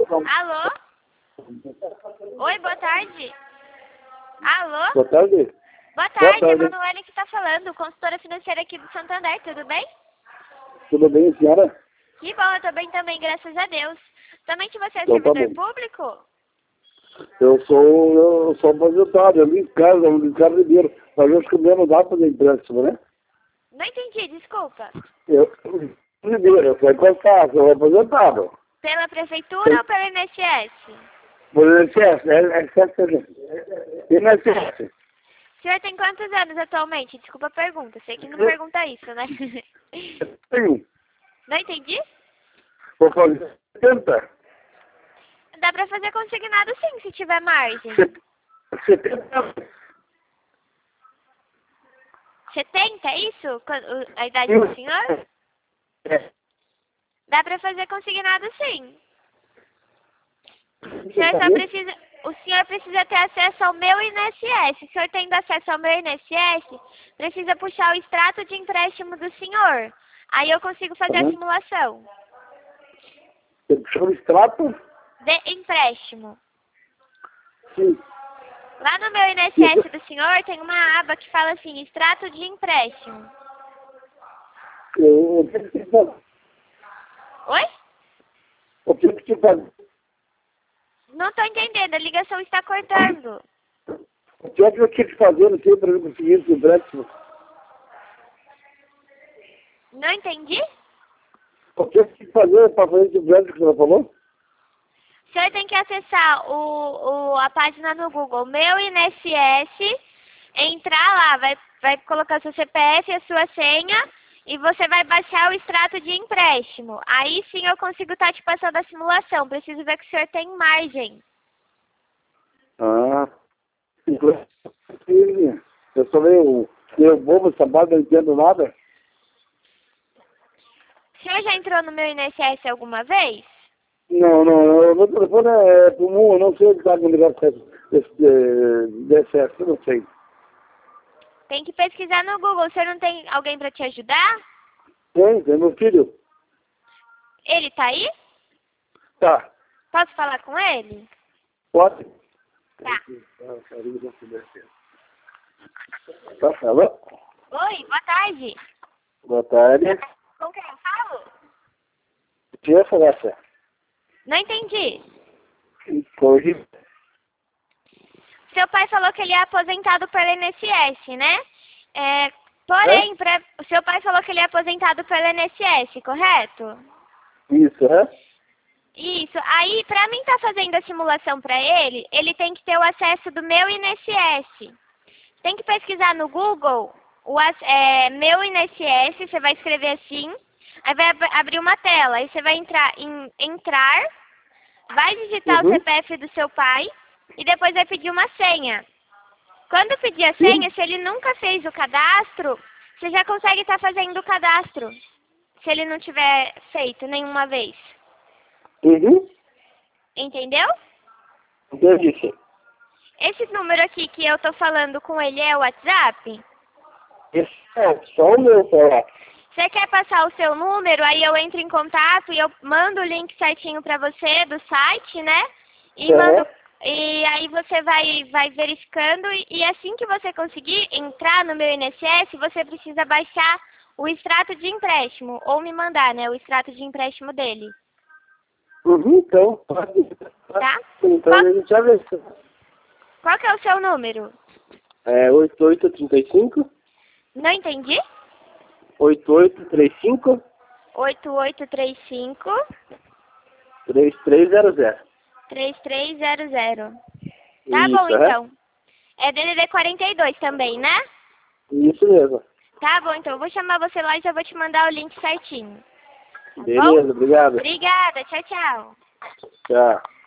Alô? Oi, boa tarde. Alô? Boa tarde. Boa tarde, tarde. Emanuele que está falando, consultora financeira aqui do Santander, tudo bem? Tudo bem, senhora? Que bom, eu tô bem também, graças a Deus. Somente você é Então tá servidor bom. público? Eu sou aposentado, eu vim em casa de dinheiro. Mas eu acho que não dá para fazer empréstimo, né? Não entendi, desculpa. Primeiro, foi encostado, sou aposentado. Pela prefeitura ou pelo INSS? Por INSS, INSS. O senhor tem quantos anos atualmente? Desculpa a pergunta, sei que não pergunta isso, né? Tenho. Não entendi? Vou fazer 70. Dá pra fazer consignado sim, se tiver margem. 70. 70, é isso? A idade do senhor? É. Dá pra fazer consignado sim. O senhor precisa ter acesso ao meu INSS. O senhor tendo acesso ao meu INSS, precisa puxar o extrato de empréstimo do senhor. Aí eu consigo fazer a simulação. Você puxou o extrato? De empréstimo. Sim. Lá no meu INSS do senhor tem uma aba que fala assim, extrato de empréstimo. O que você faz? Oi? O que você faz? Não tô entendendo, a ligação está cortando. O que é que eu tinha que fazer, não sei, para eu conseguir esse empréstimo? Não entendi? O que eu tinha que fazer para fazer esse empréstimo que você falou? O senhor tem que acessar a página no Google, meu INSS, entrar lá, vai colocar seu CPF e a sua senha e você vai baixar o extrato de empréstimo. Aí sim eu consigo estar te passando a simulação. Preciso ver que o senhor tem margem. Ah, eu sou meio bobo, essa barra, não entendo nada. O senhor já entrou no meu INSS alguma vez? Não, meu telefone é comum, eu não sei onde está com o negócio desse eu não sei. Tem que pesquisar no Google. O senhor não tem alguém para te ajudar? Tem meu filho. Ele tá aí? Tá, Posso falar com ele? pode. Tá. Tá, alô? Oi, boa tarde. Boa tarde. Com quem eu falo? Tinha essa? Não entendi. Hoje. Seu pai falou que ele é aposentado pelo INSS, né? Porém, o seu pai falou que ele é aposentado pelo INSS, correto? Isso, Isso. Aí, pra mim estar fazendo a simulação pra ele, ele tem que ter o acesso do meu INSS. Tem que pesquisar no Google meu INSS, você vai escrever assim, aí vai abrir uma tela, aí você vai entrar em entrar, vai digitar o CPF do seu pai e depois vai pedir uma senha. Quando pedir a senha, se ele nunca fez o cadastro, você já consegue estar fazendo o cadastro, se ele não tiver feito nenhuma vez. Entendeu? Entendi. Esse número aqui que eu tô falando com ele é o WhatsApp? Esse é só o meu celular. Você quer passar o seu número, aí eu entro em contato e eu mando o link certinho pra você do site, né? E aí você vai verificando e assim que você conseguir entrar no meu INSS, você precisa baixar o extrato de empréstimo, ou me mandar, né, o extrato de empréstimo dele. Então, Tá? Então a gente já vê. Qual que é o seu número? É 8835 Não entendi? 8835 8835 3300. 3300. Tá Isso, bom, então. É DDD 42 também, né? Isso mesmo. Tá bom, então eu vou chamar você lá e já vou te mandar o link certinho. Tá bom? Beleza, obrigado. Obrigada, tchau, tchau. Tchau.